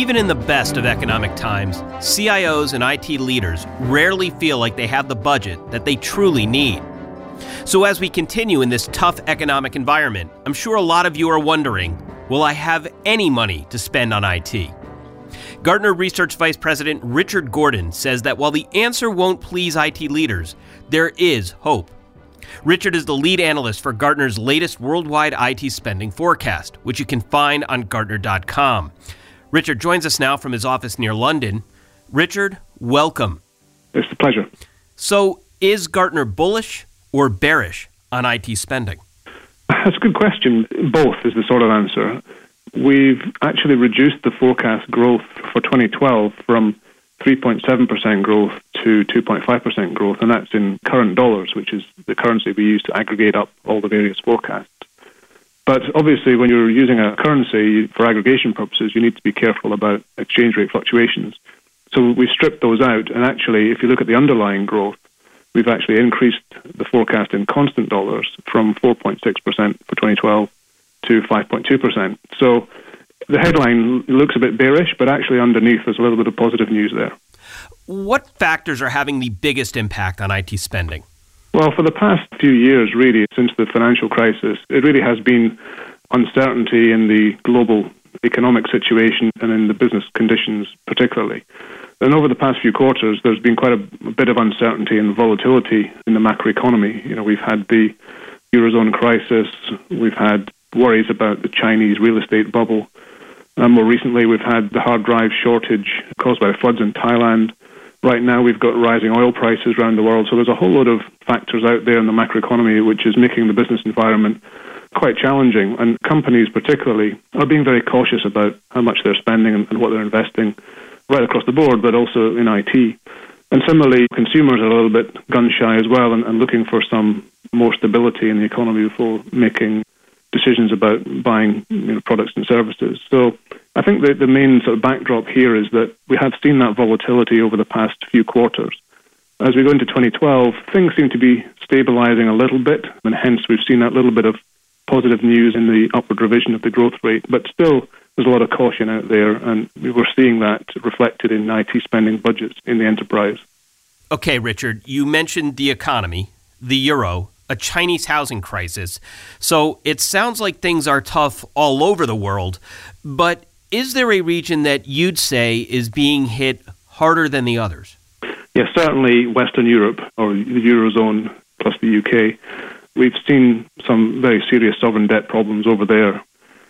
Even in the best of economic times, CIOs and IT leaders rarely feel like they have the budget that they truly need. So as we continue in this tough economic environment, I'm sure a lot of you are wondering, will I have any money to spend on IT? Gartner Research Vice President Richard Gordon says that while the answer won't please IT leaders, there is hope. Richard is the lead analyst for Gartner's latest worldwide IT spending forecast, which you can find on Gartner.com. Richard joins us now from his office near London. Richard, welcome. It's a pleasure. So, is Gartner bullish or bearish on IT spending? That's a good question. Both is the sort of answer. We've actually reduced the forecast growth for 2012 from 3.7% growth to 2.5% growth, and that's in current dollars, which is the currency we use to aggregate up all the various forecasts. But obviously, when you're using a currency for aggregation purposes, you need to be careful about exchange rate fluctuations. So we stripped those out, and actually, if you look at the underlying growth, we've actually increased the forecast in constant dollars from 4.6% for 2012 to 5.2%. So the headline looks a bit bearish, but actually underneath there's a little bit of positive news there. What factors are having the biggest impact on IT spending? Well, for the past few years, really, since the financial crisis, it really has been uncertainty in the global economic situation and in the business conditions particularly. And over the past few quarters, there's been quite a bit of uncertainty and volatility in the macroeconomy. You know, we've had the Eurozone crisis, we've had worries about the Chinese real estate bubble. More recently, we've had the hard drive shortage caused by floods in Thailand. Right now, we've got rising oil prices around the world. So there's a whole load of factors out there in the macroeconomy which is making the business environment quite challenging. And companies particularly are being very cautious about how much they're spending and what they're investing right across the board, but also in IT. And similarly, consumers are a little bit gun-shy as well and looking for some more stability in the economy before making decisions about buying products and services. So I think that the main sort of backdrop here is that we have seen that volatility over the past few quarters. As we go into 2012, things seem to be stabilizing a little bit, and hence we've seen that little bit of positive news in the upward revision of the growth rate. But still, there's a lot of caution out there, and we're seeing that reflected in IT spending budgets in the enterprise. Okay, Richard, you mentioned the economy, the euro, a Chinese housing crisis. So it sounds like things are tough all over the world, but is there a region that you'd say is being hit harder than the others? Yes, certainly Western Europe, or the Eurozone plus the UK. We've seen some very serious sovereign debt problems over there.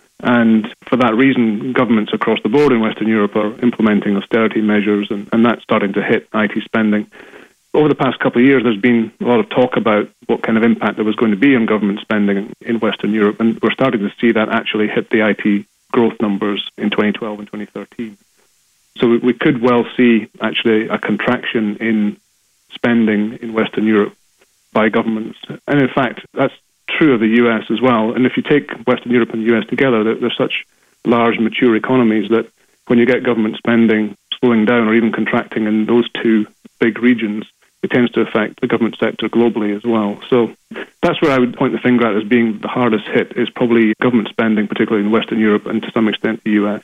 And for that reason, governments across the board in Western Europe are implementing austerity measures, and that's starting to hit IT spending. Over the past couple of years, there's been a lot of talk about what kind of impact there was going to be on government spending in Western Europe, and we're starting to see that actually hit the IT growth numbers in 2012 and 2013. So we could well see actually a contraction in spending in Western Europe by governments. And in fact, that's true of the US as well. And if you take Western Europe and the US together, they're such large, mature economies that when you get government spending slowing down or even contracting in those two big regions, it tends to affect the government sector globally as well. So that's where I would point the finger at as being the hardest hit, is probably government spending, particularly in Western Europe and to some extent the US.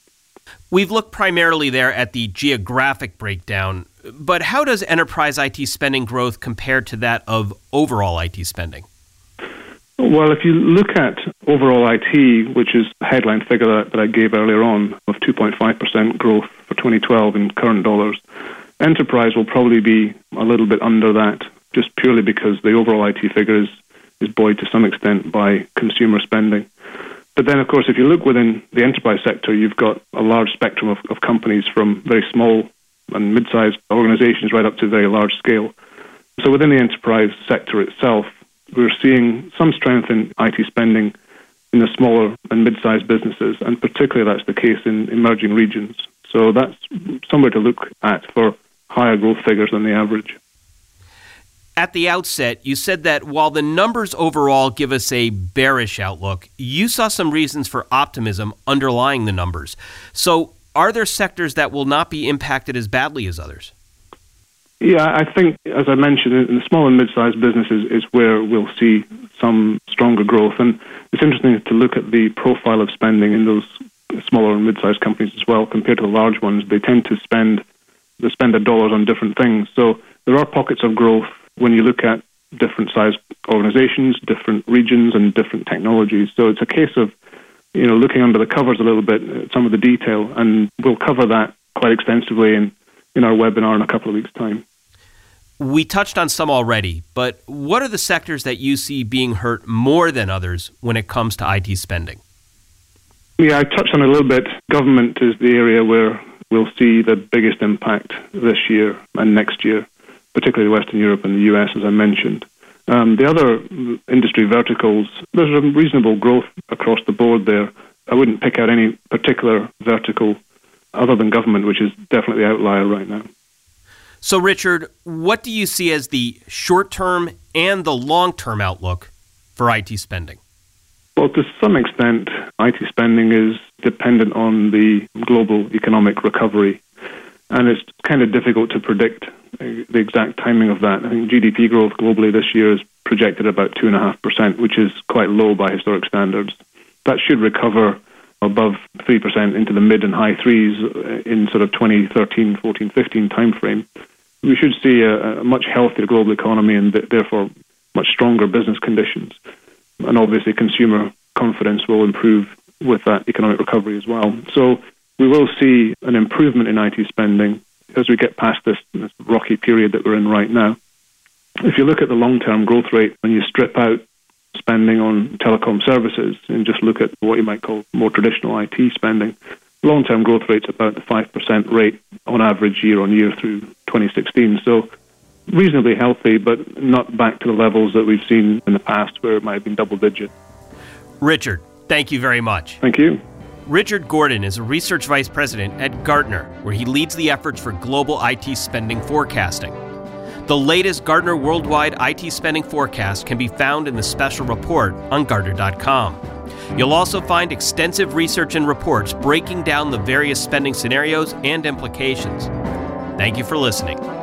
We've looked primarily there at the geographic breakdown, but how does enterprise IT spending growth compare to that of overall IT spending? Well, if you look at overall IT, which is the headline figure that I gave earlier on of 2.5% growth for 2012 in current dollars, enterprise will probably be a little bit under that, just purely because the overall IT figure is buoyed to some extent by consumer spending. But then, of course, if you look within the enterprise sector, you've got a large spectrum of companies from very small and mid-sized organizations right up to very large scale. So within the enterprise sector itself, we're seeing some strength in IT spending in the smaller and mid-sized businesses, and particularly that's the case in emerging regions. So that's somewhere to look at for higher growth figures than the average. At the outset, you said that while the numbers overall give us a bearish outlook, you saw some reasons for optimism underlying the numbers. So are there sectors that will not be impacted as badly as others? Yeah, I think, as I mentioned, in the small and mid-sized businesses is where we'll see some stronger growth. And it's interesting to look at the profile of spending in those smaller and mid-sized companies as well, compared to the large ones, they tend to spend their dollars on different things. So there are pockets of growth when you look at different sized organizations, different regions, and different technologies. So it's a case of looking under the covers a little bit at some of the detail, and we'll cover that quite extensively in our webinar in a couple of weeks' time. We touched on some already, but what are the sectors that you see being hurt more than others when it comes to IT spending? Yeah, I touched on it a little bit. Government is the area where we'll see the biggest impact this year and next year, particularly Western Europe and the US, as I mentioned. The other industry verticals, there's a reasonable growth across the board there. I wouldn't pick out any particular vertical other than government, which is definitely the outlier right now. So, Richard, what do you see as the short-term and the long-term outlook for IT spending? Well, to some extent, IT spending is dependent on the global economic recovery, and it's kind of difficult to predict the exact timing of that. I think GDP growth globally this year is projected about 2.5%, which is quite low by historic standards. That should recover above 3% into the mid and high threes in sort of 2013, 14, 15 timeframe. We should see a much healthier global economy and therefore much stronger business conditions. And obviously consumer confidence will improve with that economic recovery as well. So we will see an improvement in IT spending as we get past this rocky period that we're in right now. If you look at the long-term growth rate, when you strip out spending on telecom services and just look at what you might call more traditional IT spending, long-term growth rate's about the 5% rate on average year on year through 2016. So reasonably healthy, but not back to the levels that we've seen in the past where it might have been double-digit. Richard, thank you very much. Thank you. Richard Gordon is a research vice president at Gartner, where he leads the efforts for global IT spending forecasting. The latest Gartner Worldwide IT Spending Forecast can be found in the special report on Gartner.com. You'll also find extensive research and reports breaking down the various spending scenarios and implications. Thank you for listening.